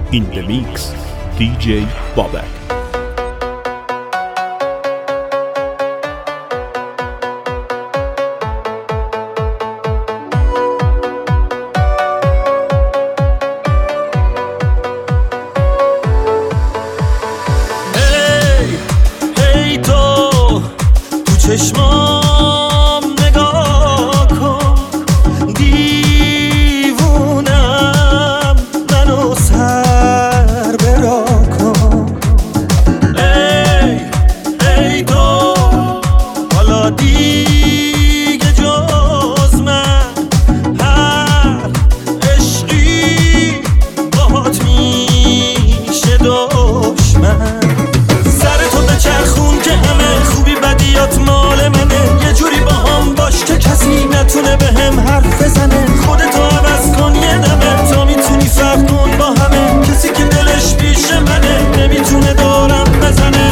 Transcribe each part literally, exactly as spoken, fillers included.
In the mix, دی جی Babak. چشمام نگاه کن، دیوونم منو سر برا کن. ای ای تو حالا دیگه جز من هر عشقی باهات میشه دشمن. سر تو به چرخون که همه خوبی بدیات مال منه، یه جوری با هم باش که کسی نتونه به هم حرف بزنه. خودتو عوض کن یه دمه تا میتونی فرق کن با همه. کسی که دلش پیش منه نمیتونه دورم بزنه.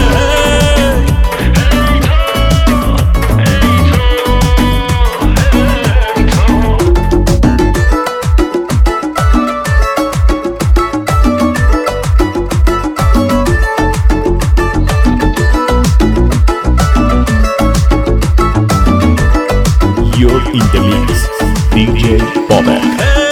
You're in the mix, دی جی Babak.